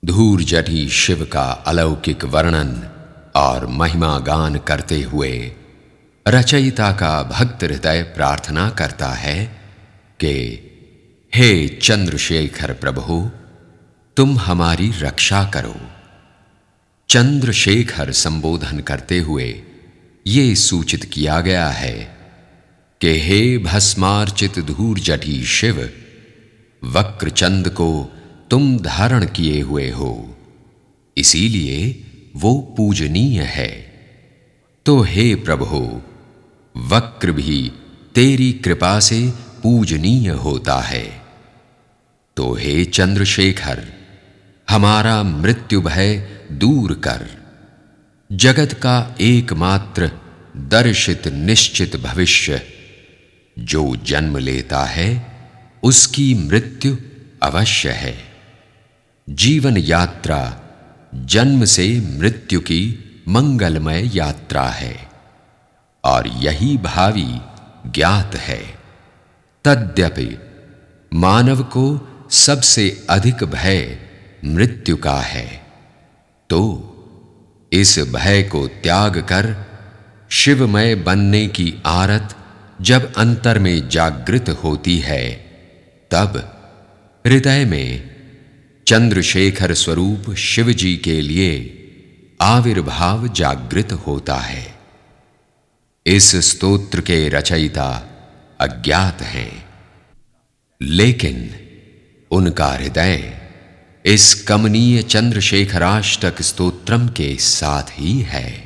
धूर्जटी शिव का अलौकिक वर्णन और महिमा गान करते हुए रचयिता का भक्त हृदय प्रार्थना करता है कि हे चंद्रशेखर प्रभु, तुम हमारी रक्षा करो। चंद्रशेखर संबोधन करते हुए ये सूचित किया गया है कि हे भस्मार्चित धूर्जटी शिव, वक्रचंद को तुम धारण किए हुए हो, इसीलिए वो पूजनीय है। तो हे प्रभु, वक्र भी तेरी कृपा से पूजनीय होता है। तो हे चंद्रशेखर, हमारा मृत्यु भय दूर कर। जगत का एकमात्र दर्शित निश्चित भविष्य जो जन्म लेता है उसकी मृत्यु अवश्य है। जीवन यात्रा जन्म से मृत्यु की मंगलमय यात्रा है और यही भावी ज्ञात है। तद्यपि मानव को सबसे अधिक भय मृत्यु का है, तो इस भय को त्याग कर शिवमय बनने की आरत जब अंतर में जागृत होती है, तब हृदय में चंद्रशेखर स्वरूप शिव जी के लिए आविर्भाव जागृत होता है। इस स्तोत्र के रचयिता अज्ञात हैं, लेकिन उनका हृदय इस कमनीय चंद्रशेखराष्टक स्तोत्रम के साथ ही है।